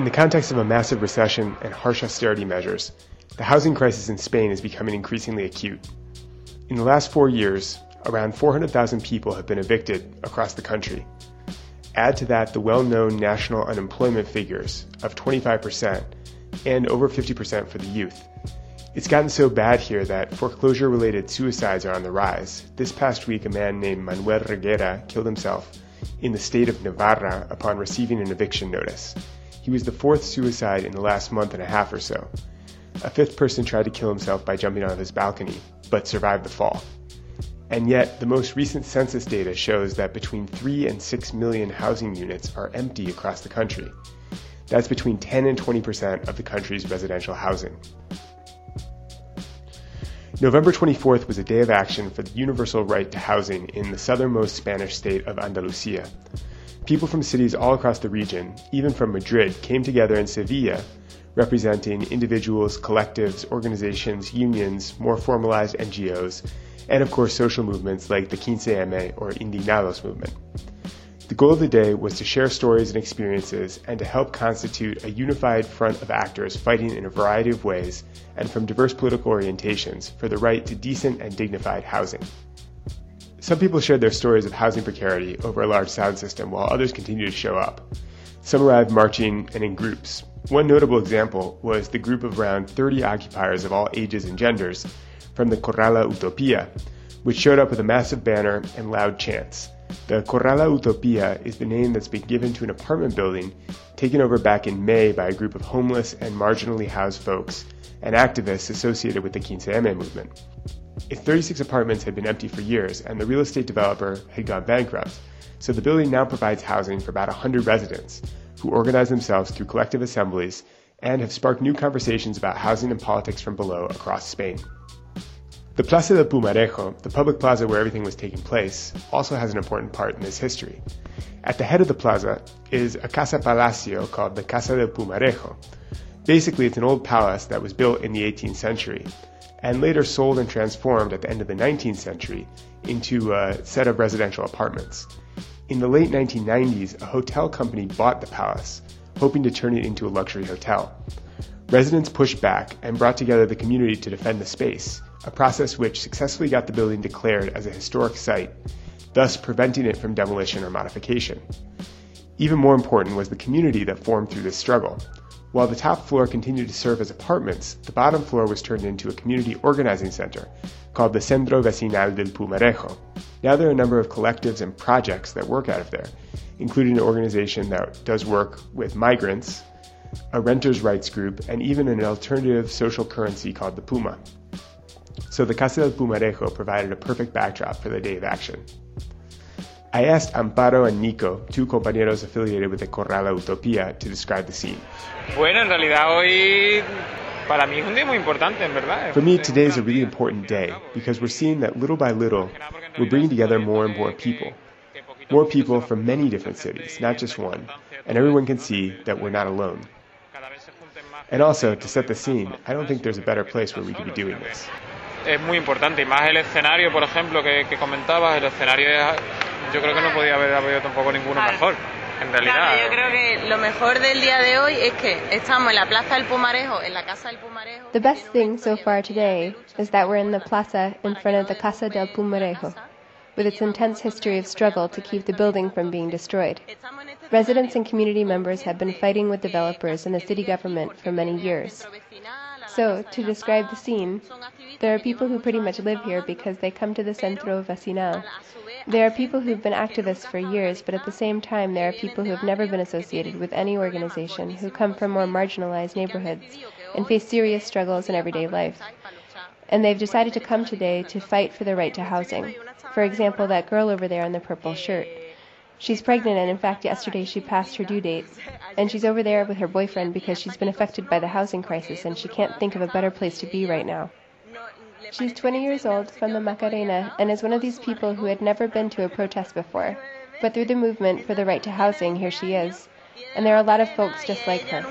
the context of a massive recession and harsh austerity measures, the housing crisis in Spain is becoming increasingly acute. In the last 4 years, around 400,000 people have been evicted across the country. Add to that the well-known national unemployment figures of 25% and over 50% for the youth. It's gotten so bad here that foreclosure-related suicides are on the rise. This past week, a man named Manuel Reguera killed himself in the state of Navarra upon receiving an eviction notice. He was the fourth suicide in the last month and a half or so. A fifth person tried to kill himself by jumping out of his balcony, but survived the fall. And yet, the most recent census data shows that between 3 and 6 million housing units are empty across the country. That's between 10 and 20% of the country's residential housing. November 24th was a day of action for the universal right to housing in the southernmost Spanish state of Andalusia. People from cities all across the region, even from Madrid, came together in Sevilla, representing individuals, collectives, organizations, unions, more formalized NGOs, and of course social movements like the 15M or Indignados movement. The goal of the day was to share stories and experiences and to help constitute a unified front of actors fighting in a variety of ways and from diverse political orientations for the right to decent and dignified housing. Some people shared their stories of housing precarity over a large sound system while others continued to show up. Some arrived marching and in groups. One notable example was the group of around 30 occupiers of all ages and genders from the Corrala Utopia, which showed up with a massive banner and loud chants. The Corrala Utopia is the name that's been given to an apartment building taken over back in May by a group of homeless and marginally housed folks and activists associated with the 15M movement. Its 36 apartments had been empty for years, and the real estate developer had gone bankrupt, so the building now provides housing for about 100 residents who organize themselves through collective assemblies and have sparked new conversations about housing and politics from below across Spain. The Plaza del Pumarejo, the public plaza where everything was taking place, also has an important part in this history. At the head of the plaza is a casa palacio called the Casa del Pumarejo. Basically, it's an old palace that was built in the 18th century and later sold and transformed at the end of the 19th century into a set of residential apartments. In the late 1990s, a hotel company bought the palace, hoping to turn it into a luxury hotel. Residents pushed back and brought together the community to defend the space, a process which successfully got the building declared as a historic site, thus preventing it from demolition or modification. Even more important was the community that formed through this struggle. While the top floor continued to serve as apartments, the bottom floor was turned into a community organizing center called the Centro Vecinal del Pumarejo. Now there are a number of collectives and projects that work out of there, including an organization that does work with migrants, a renters' rights group, and even an alternative social currency called the Puma. So the Casa del Pumarejo provided a perfect backdrop for the day of action. I asked Amparo and Nico, two compañeros affiliated with the Corrala Utopia, to describe the scene. Bueno, en realidad hoy para mí es un día muy importante, en verdad. For me, today is a really important day because we're seeing that little by little, we're bringing together more and more people. More people from many different cities, not just one, and everyone can see that we're not alone. And also, to set the scene, I don't think there's a better place where we could be doing this. Es muy importante, y más el escenario, por ejemplo, que comentabas, el escenario es, yo creo que no podía haber habido tampoco ninguno mejor, en realidad. Claro, yo creo que lo mejor del día de hoy es que estamos en la Plaza del Pumarejo, en la Casa del Pumarejo. The best thing so far today is that we're in the plaza in front of the Casa del Pumarejo, with its intense history of struggle to keep the building from being destroyed. Residents and community members have been fighting with developers and the city government for many years. So, to describe the scene, there are people who pretty much live here because they come to the Centro Vecinal. There are people who've been activists for years, but at the same time there are people who have never been associated with any organization, who come from more marginalized neighborhoods and face serious struggles in everyday life. And they've decided to come today to fight for the right to housing. For example, that girl over there in the purple shirt. She's pregnant, and in fact yesterday she passed her due date, and she's over there with her boyfriend because she's been affected by the housing crisis and she can't think of a better place to be right now. She's 20 years old, from the Macarena, and is one of these people who had never been to a protest before. But through the movement for the right to housing, here she is. And there are a lot of folks just like her.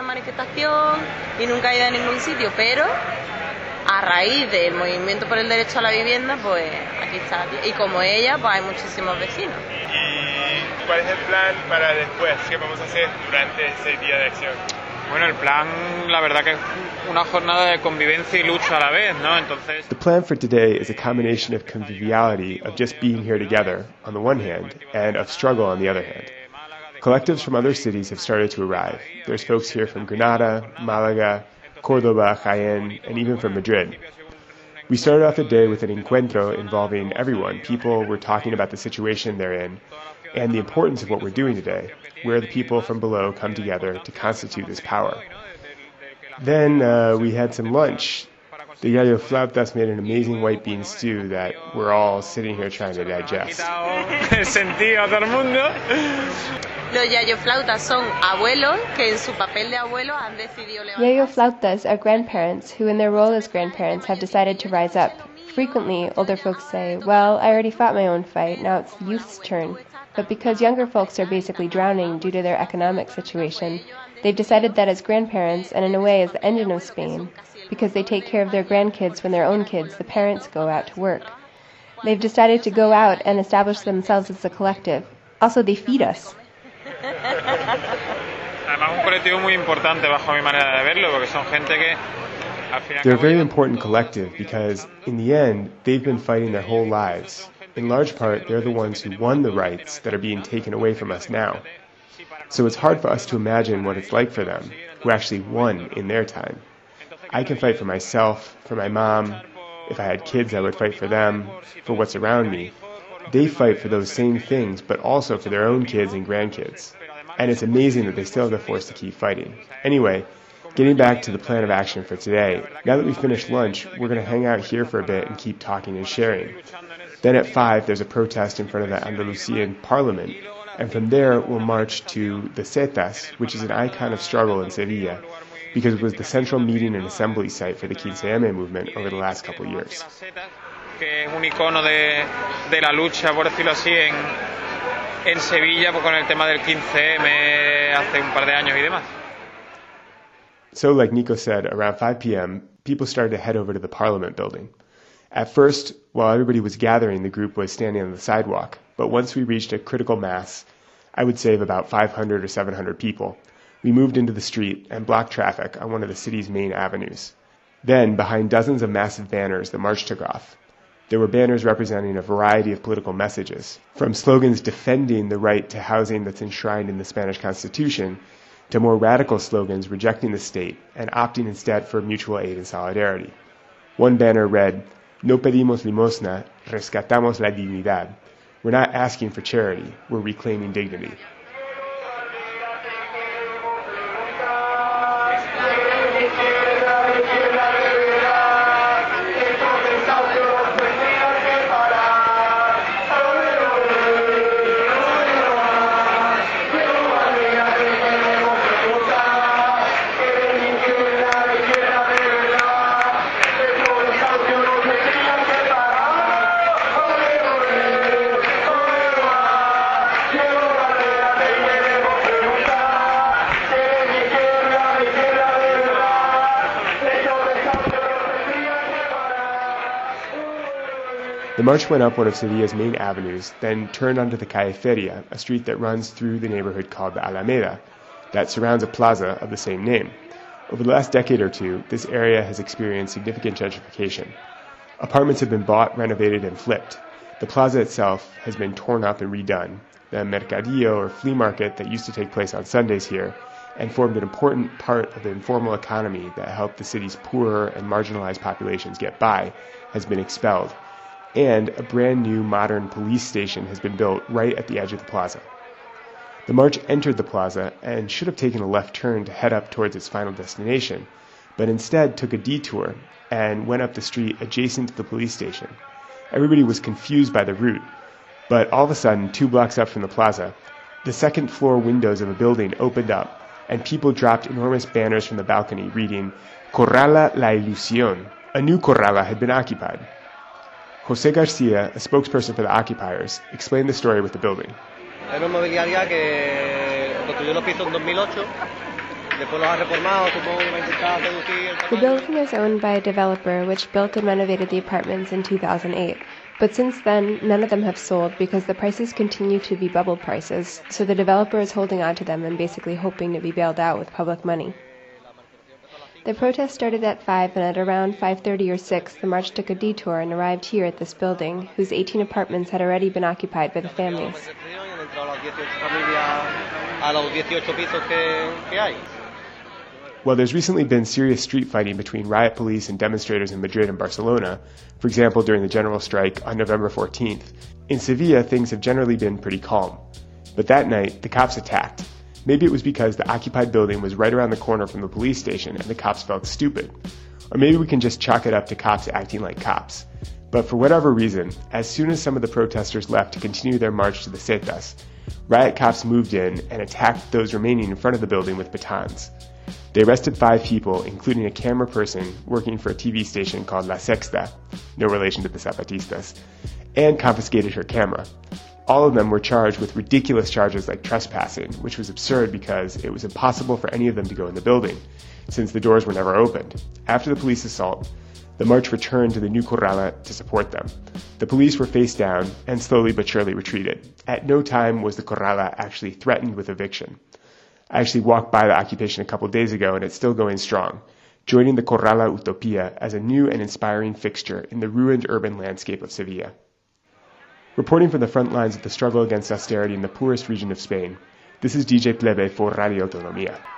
A raíz del movimiento por el derecho a la vivienda, pues aquí está. Y como ella, pues hay muchísimos vecinos. ¿cuál es el plan para después? ¿Qué vamos a hacer durante ese día de acción? Bueno, el plan, la verdad que es una jornada de convivencia y lucha a la vez, ¿no? Entonces... The plan for today is a combination of conviviality, of just being here together, on the one hand, and of struggle on the other hand. Collectives from other cities have started to arrive. There's folks here from Granada, Málaga, Córdoba, Jaén, and even from Madrid. We started off the day with an encuentro involving everyone. People were talking about the situation they're in and the importance of what we're doing today, where the people from below come together to constitute this power. Then we had some lunch. The Yayo Flautas made an amazing white bean stew that we're all sitting here trying to digest. Los yayoflautas son abuelos que en su papel de abuelos han decidido levantarse. Yayoflautas are grandparents who in their role as grandparents have decided to rise up. Frequently, older folks say, well, I already fought my own fight, now it's the youth's turn. But because younger folks are basically drowning due to their economic situation, they've decided that as grandparents, and in a way as the engine of Spain, because they take care of their grandkids when their own kids, the parents, go out to work. They've decided to go out and establish themselves as a collective. Also, they feed us. Además, un colectivo muy importante bajo mi manera de verlo, porque son gente que al final... They're a very important collective because, in the end, they've been fighting their whole lives. In large part, they're the ones who won the rights that are being taken away from us now. So it's hard for us to imagine what it's like for them, who actually won in their time. I can fight for myself, for my mom. If I had kids, I would fight for them, for what's around me. They fight for those same things, but also for their own kids and grandkids. And it's amazing that they still have the force to keep fighting. Anyway, getting back to the plan of action for today, now that we've finished lunch, we're going to hang out here for a bit and keep talking and sharing. Then at 5, there's a protest in front of the Andalusian Parliament, and from there we'll march to the Zetas, which is an icon of struggle in Sevilla, because it was the central meeting and assembly site for the 15M movement over the last couple of years. Que es un icono de la lucha, por decirlo así, en Sevilla, pues con el tema del 15M hace un par de años y demás. So, like Nico said, around 5 p.m., people started to head over to the Parliament building. At first, while everybody was gathering, the group was standing on the sidewalk, but once we reached a critical mass, I would say of about 500 or 700 people, we moved into the street and blocked traffic on one of the city's main avenues. Then, behind dozens of massive banners, the march took off. There were banners representing a variety of political messages, from slogans defending the right to housing that's enshrined in the Spanish Constitution, to more radical slogans rejecting the state and opting instead for mutual aid and solidarity. One banner read, "No pedimos limosna, rescatamos la dignidad." We're not asking for charity, we're reclaiming dignity. The march went up one of Sevilla's main avenues, then turned onto the Calle Feria, a street that runs through the neighborhood called the Alameda, that surrounds a plaza of the same name. Over the last decade or two, this area has experienced significant gentrification. Apartments have been bought, renovated, and flipped. The plaza itself has been torn up and redone. The mercadillo, or flea market, that used to take place on Sundays here, and formed an important part of the informal economy that helped the city's poorer and marginalized populations get by, has been expelled. And a brand new modern police station has been built right at the edge of the plaza. The march entered the plaza and should have taken a left turn to head up towards its final destination, but instead took a detour and went up the street adjacent to the police station. Everybody was confused by the route, but all of a sudden, 2 blocks up from the plaza, the second floor windows of a building opened up and people dropped enormous banners from the balcony reading, "Corrala la ilusión." A new corrala had been occupied. José García, a spokesperson for the occupiers, explained the story with the building. Era una inmobiliaria que construyó los pisos en 2008, después los ha reformado, supongo que va a intentar reducir el tamaño. The building is owned by a developer which built and renovated the apartments in 2008. But since then, none of them have sold because the prices continue to be bubble prices, so the developer is holding on to them and basically hoping to be bailed out with public money. The protest started at 5, and at around 5:30 or 6, the march took a detour and arrived here at this building, whose 18 apartments had already been occupied by the families. While there's recently been serious street fighting between riot police and demonstrators in Madrid and Barcelona, for example during the general strike on November 14th, in Sevilla things have generally been pretty calm. But that night, the cops attacked. Maybe it was because the occupied building was right around the corner from the police station and the cops felt stupid. Or maybe we can just chalk it up to cops acting like cops. But for whatever reason, as soon as some of the protesters left to continue their march to the Setas, riot cops moved in and attacked those remaining in front of the building with batons. They arrested 5 people, including a camera person working for a TV station called La Sexta, no relation to the Zapatistas, and confiscated her camera. All of them were charged with ridiculous charges like trespassing, which was absurd because it was impossible for any of them to go in the building, since the doors were never opened. After the police assault, the march returned to the new Corrala to support them. The police were face down and slowly but surely retreated. At no time was the Corrala actually threatened with eviction. I actually walked by the occupation a couple days ago and it's still going strong, joining the Corrala Utopia as a new and inspiring fixture in the ruined urban landscape of Sevilla. Reporting from the front lines of the struggle against austerity in the poorest region of Spain, this is DJ Plebe for Radio Autonomía.